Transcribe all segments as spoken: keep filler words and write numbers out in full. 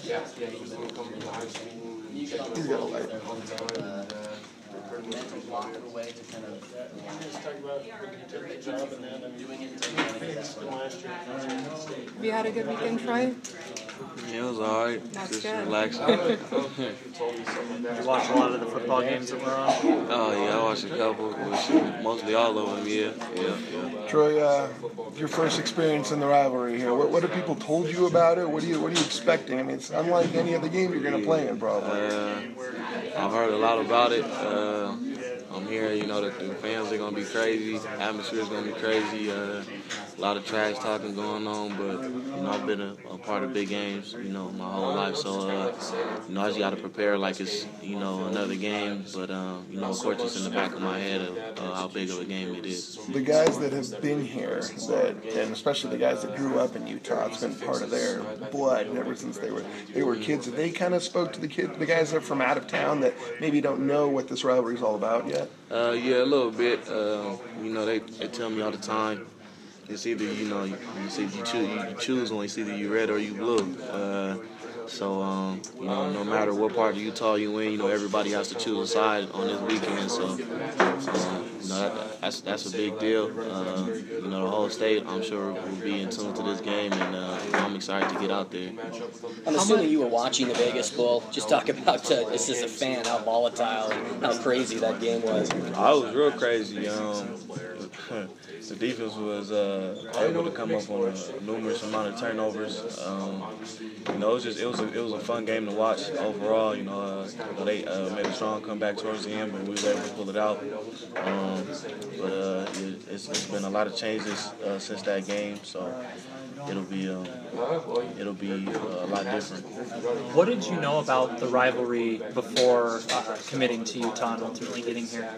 He's got a light. Mental block of a way to kind of doing it Have you had a good weekend, Troy? Yeah, it was alright. That's Just good. relaxing. You watched a lot of the football games that were on? Oh yeah, I watched a couple, which mostly all of them. Yeah, yeah, yeah. Troy, uh, your first experience in the rivalry here. What, what have people told you about it? What are you What are you expecting? I mean, it's unlike any other game you're going to play in, probably. Uh, I've heard a lot about it. Uh, I'm hearing, you know, that the fans are gonna be crazy. Atmosphere is gonna be crazy. Uh, a lot of trash talking going on, but you know, I've been a, a part of big games, you know, my whole life. So, uh, you know, I just gotta prepare like it's, you know, another game. But, um, you know, of course, it's in the back of my head of uh, how big of a game it is. The guys that have been here, that, and especially the guys that grew up in Utah, it's been part of their blood ever since they were they were kids. They kind of spoke to the kid, the guys that are from out of town that maybe don't know what this rivalry is all about yet. Uh, yeah, a little bit. Uh, you know, they, they tell me all the time. It's either, you know, you, you see you choose you choose one. It's either you red or you blue. Uh, so um, you know, no matter what part of Utah you in, you know, everybody has to choose a side on this weekend. So um, you know, that, that's that's a big deal. Uh, you know, the whole state, I'm sure, will be in tune to this game, and uh, I'm excited to get out there. I'm assuming you were watching the Vegas Bowl. Just talk about, uh, just as a fan, how volatile and how crazy that game was. I was real crazy. Um, the defense was uh, able to come up on a numerous amount of turnovers. Um, you know, it was just it was a, it was a fun game to watch overall. You know, uh, they uh, made a strong comeback towards the end, but we were able to pull it out. Um, but uh, it, it's, it's been a lot of changes uh, since that game, so it'll be um, it'll be uh, a lot different. What did you know about the rivalry before uh, committing to Utah and ultimately getting here?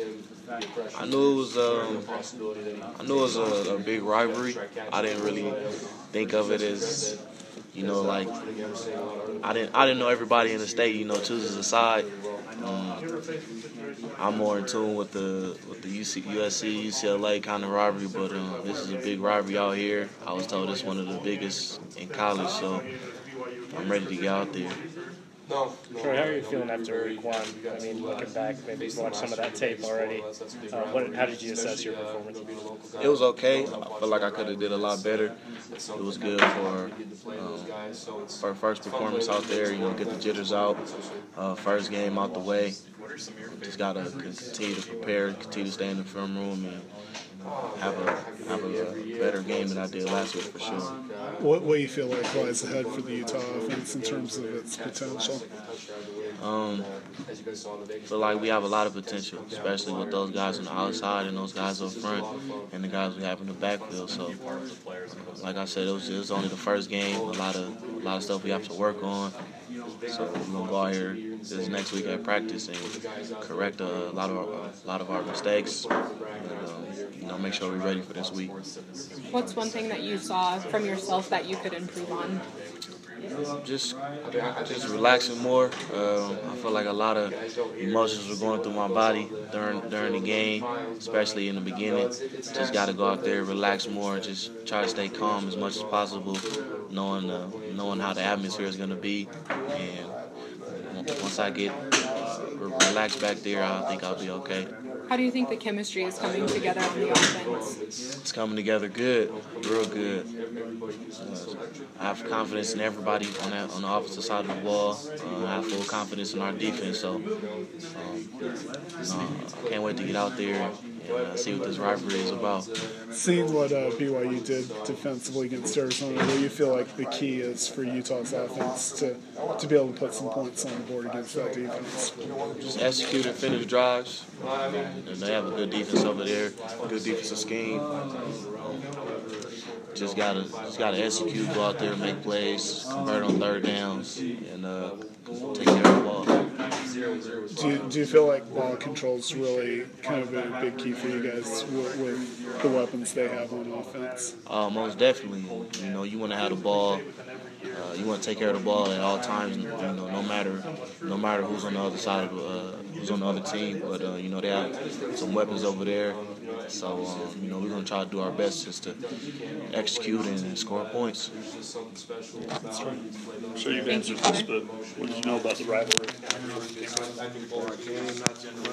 I knew it was um, I knew it was a, a big rivalry. I didn't really think of it as, you know, like I didn't I didn't know everybody in the state, you know, chooses a side. Um, I'm more in tune with the with the U C, U S C, U C L A kind of rivalry, but um, this is a big rivalry out here. I was told it's one of the biggest in college, so I'm ready to get out there. Troy, how are you feeling after week one? I mean, looking back, maybe you've watched some of that tape already. Uh, what, how did you assess your performance? It was okay. I feel like I could have did a lot better. It was good for um, for first performance out there. You know, get the jitters out. Uh, first game out the way. Just gotta continue to prepare, continue to stay in the film room, and have a have a better game than I did last week for sure. What what do you feel like lies ahead for the Utah offense in terms of its potential? Um, I feel like we have a lot of potential, especially with those guys on the outside and those guys up front and the guys we have in the backfield. So, like I said, it was, it was only the first game. A lot of a lot of stuff we have to work on. So we're gonna go out here this next week at practice and correct a lot of our, a lot of our mistakes. And, um, you know, make sure we're ready for this week. What's one thing that you saw from yourself that you could improve on? Just, just relaxing more. Um, I feel like a lot of emotions were going through my body during during the game, especially in the beginning. Just got to go out there, relax more, just try to stay calm as much as possible, knowing uh, knowing how the atmosphere is going to be. And once I get relaxed back there, I think I'll be okay. How do you think the chemistry is coming together on the offense? It's coming together good, real good. Uh, I have confidence in everybody on that on the opposite side of the ball. Uh, I have full confidence in our defense, so um, you know, I can't wait to get out there and uh, see what this rivalry is about. Seeing what uh, B Y U did defensively against Arizona, what do you feel like the key is for Utah's offense to to be able to put some points on the board against that defense? Just execute and finish drives. And they have a good defense over there, good defensive scheme. Just gotta, just gotta execute, go out there, make plays, convert on third downs, and uh, take care of the ball. Do you, do you feel like ball control is really kind of a big key for you guys with, with the weapons they have on offense? Uh, most definitely. You know, you want to have the ball Uh, you want to take care of the ball at all times. You know, no matter no matter who's on the other side of the, uh, who's on the other team. But uh, you know, they have some weapons over there. So um, you know, we're gonna try to do our best just to execute and score points. That's right. I'm sure you've answered this, but what did you know about the rivalry?